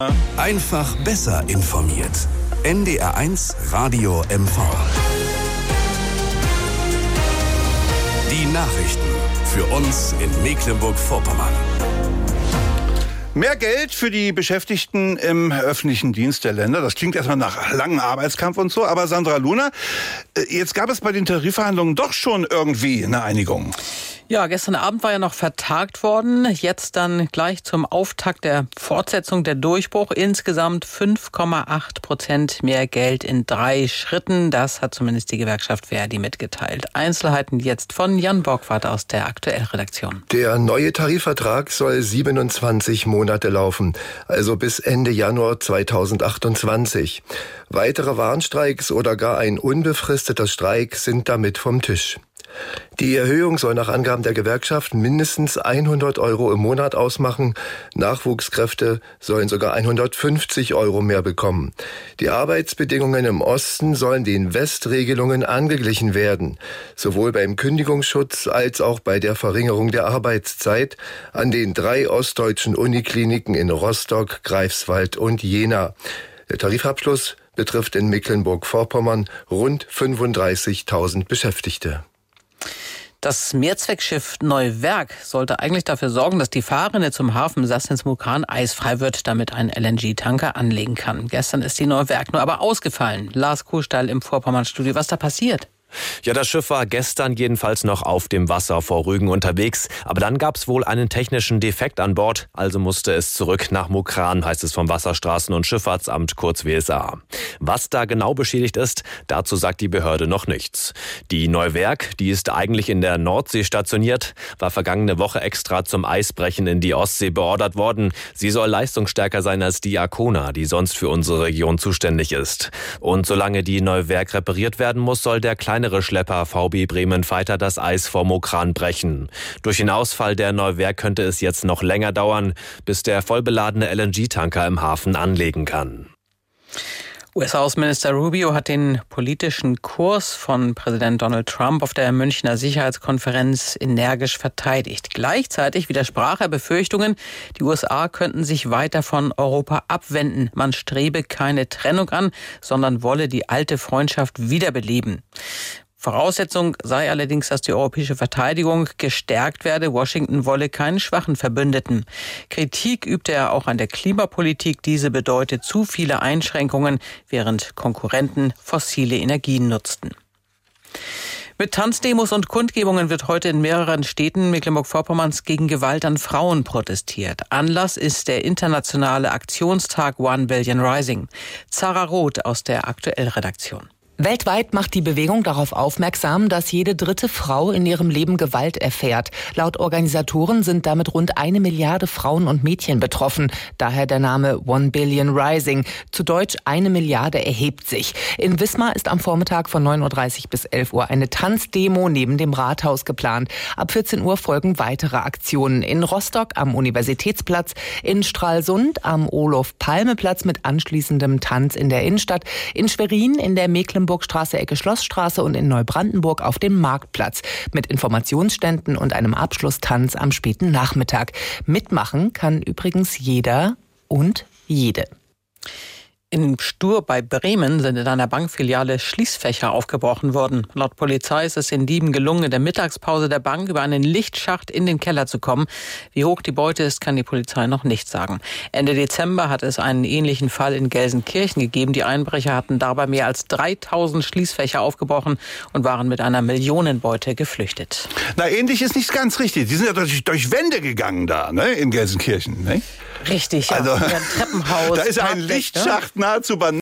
Einfach besser informiert. NDR1 Radio MV. Die Nachrichten für uns in Mecklenburg-Vorpommern. Mehr Geld für die Beschäftigten im öffentlichen Dienst der Länder. Das klingt erstmal nach langem Arbeitskampf und so. Aber Sandra Luhner, jetzt gab es bei den Tarifverhandlungen doch schon irgendwie eine Einigung. Ja, gestern Abend war ja noch vertagt worden. Jetzt dann gleich zum Auftakt der Fortsetzung der Durchbruch. Insgesamt 5,8% mehr Geld in 3 Schritten. Das hat zumindest die Gewerkschaft Verdi mitgeteilt. Einzelheiten jetzt von Jan Borgward aus der Aktuell-Redaktion. Der neue Tarifvertrag soll 27 Monate laufen, also bis Ende Januar 2028. Weitere Warnstreiks oder gar ein unbefristeter Streik sind damit vom Tisch. Die Erhöhung soll nach Angaben der Gewerkschaft mindestens 100 € im Monat ausmachen. Nachwuchskräfte sollen sogar 150 € mehr bekommen. Die Arbeitsbedingungen im Osten sollen den Westregelungen angeglichen werden. Sowohl beim Kündigungsschutz als auch bei der Verringerung der Arbeitszeit an den 3 ostdeutschen Unikliniken in Rostock, Greifswald und Jena. Der Tarifabschluss betrifft in Mecklenburg-Vorpommern rund 35.000 Beschäftigte. Das Mehrzweckschiff Neuwerk sollte eigentlich dafür sorgen, dass die Fahrrinne zum Hafen Sassnitz-Mukran eisfrei wird, damit ein LNG-Tanker anlegen kann. Gestern ist die Neuwerk nur aber ausgefallen. Lars Kuhstall im Vorpommern-Studio. Was da passiert? Ja, das Schiff war gestern jedenfalls noch auf dem Wasser vor Rügen unterwegs. Aber dann gab es wohl einen technischen Defekt an Bord. Also musste es zurück nach Mukran, heißt es vom Wasserstraßen- und Schifffahrtsamt, kurz WSA. Was da genau beschädigt ist, dazu sagt die Behörde noch nichts. Die Neuwerk, die ist eigentlich in der Nordsee stationiert, war vergangene Woche extra zum Eisbrechen in die Ostsee beordert worden. Sie soll leistungsstärker sein als die Arkona, die sonst für unsere Region zuständig ist. Und solange die Neuwerk repariert werden muss, soll der kleinere Schlepper VB Bremen Fighter das Eis vor Mukran brechen. Durch den Ausfall der Neuwerk könnte es jetzt noch länger dauern, bis der vollbeladene LNG-Tanker im Hafen anlegen kann. US-Außenminister Rubio hat den politischen Kurs von Präsident Donald Trump auf der Münchner Sicherheitskonferenz energisch verteidigt. Gleichzeitig widersprach er Befürchtungen, die USA könnten sich weiter von Europa abwenden. Man strebe keine Trennung an, sondern wolle die alte Freundschaft wiederbeleben. Voraussetzung sei allerdings, dass die europäische Verteidigung gestärkt werde. Washington wolle keinen schwachen Verbündeten. Kritik übte er auch an der Klimapolitik. Diese bedeutet zu viele Einschränkungen, während Konkurrenten fossile Energien nutzten. Mit Tanzdemos und Kundgebungen wird heute in mehreren Städten Mecklenburg-Vorpommerns gegen Gewalt an Frauen protestiert. Anlass ist der internationale Aktionstag One Billion Rising. Zara Roth aus der Aktuell-Redaktion. Weltweit macht die Bewegung darauf aufmerksam, dass jede 3. Frau in ihrem Leben Gewalt erfährt. Laut Organisatoren sind damit rund 1 Milliarde Frauen und Mädchen betroffen. Daher der Name One Billion Rising. Zu Deutsch 1 Milliarde erhebt sich. In Wismar ist am Vormittag von 9.30 Uhr bis 11 Uhr eine Tanzdemo neben dem Rathaus geplant. Ab 14 Uhr folgen weitere Aktionen. In Rostock am Universitätsplatz, in Stralsund am Olof-Palme-Platz mit anschließendem Tanz in der Innenstadt, in Schwerin in der Mecklenburgstraße Ecke Schlossstraße und in Neubrandenburg auf dem Marktplatz mit Informationsständen und einem Abschlusstanz am späten Nachmittag. Mitmachen kann übrigens jeder und jede. In Stur bei Bremen sind in einer Bankfiliale Schließfächer aufgebrochen worden. Laut Polizei ist es den Dieben gelungen, in der Mittagspause der Bank über einen Lichtschacht in den Keller zu kommen. Wie hoch die Beute ist, kann die Polizei noch nicht sagen. Ende Dezember hat es einen ähnlichen Fall in Gelsenkirchen gegeben. Die Einbrecher hatten dabei mehr als 3000 Schließfächer aufgebrochen und waren mit einer Millionenbeute geflüchtet. Na, ähnlich ist nicht ganz richtig. Die sind ja durch Wände gegangen da, ne, in Gelsenkirchen, ne? Richtig, ja. Also, ein Treppenhaus. Da ist ein Lichtschacht nahezu